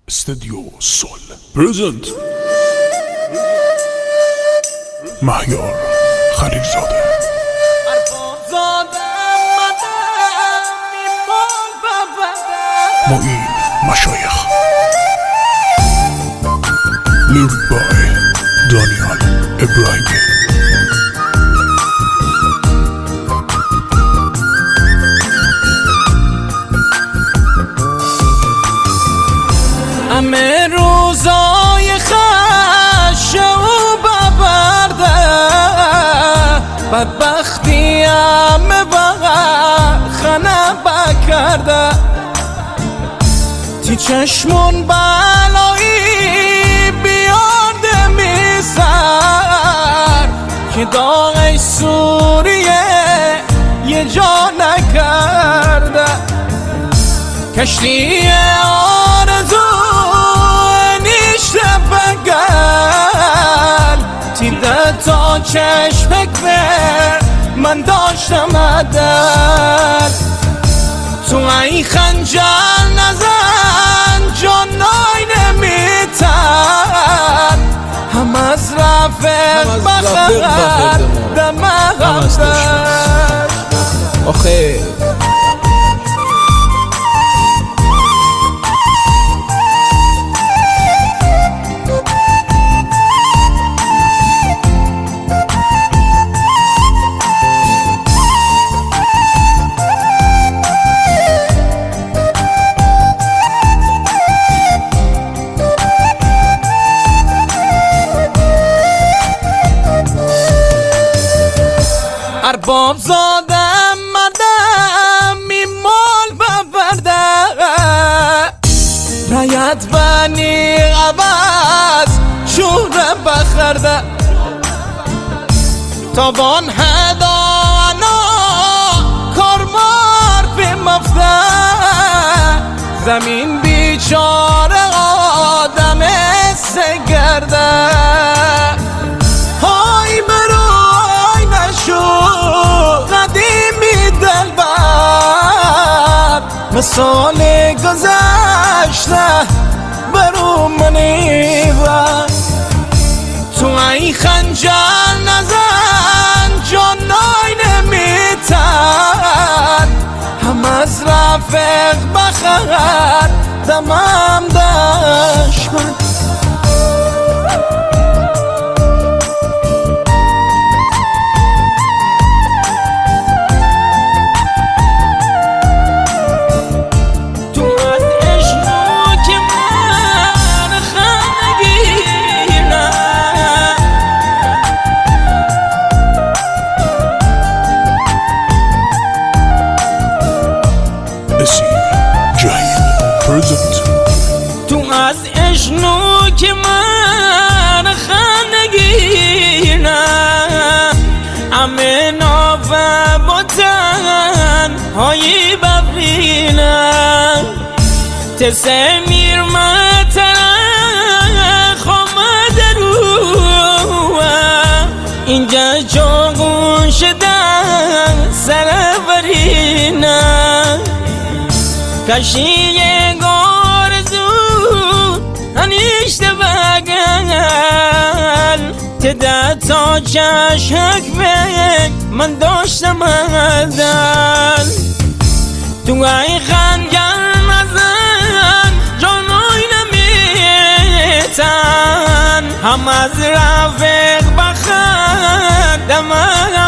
استودیو سول پرزنت مهیار خلیلزاده معین مشایخ لیریک بای دانیال ابراهیمی همه روزای خش و ببرده بدبختی همه خانه بکرده تی چشمون بلایی بیارده میسر که داغ سوریه یه جا نکرده کشتی آرزو نیشته بگل تیده تا چشمک بر من داشتم عدل تو ای خنجر نزن جانای نمیتر هم از رفق بخرد دم غمدر آخه ارباب زادم مردم میمال ببرده رایت بنی عوض شوره بخرده تابان هدانا کارمار بمفته زمین بیچاره آدم سگرده های برای نشو قدیمی دلبر مثال گذشته برو منی و تو ای خنجر نزن جانای نمیتر هم از رفق بخرد دمم دشمن تو از اشنو که من خانگی نه همه ناف بطن هایی ببینم تسه میر مطرح خامد رو اینجا چاقون شدن سر برینم کشی گارزو هنیشته بگل تده تا چشک بگ من داشتم عدل تو ای خنجر نزن جانوی نمیتن هم از رفق بخند دم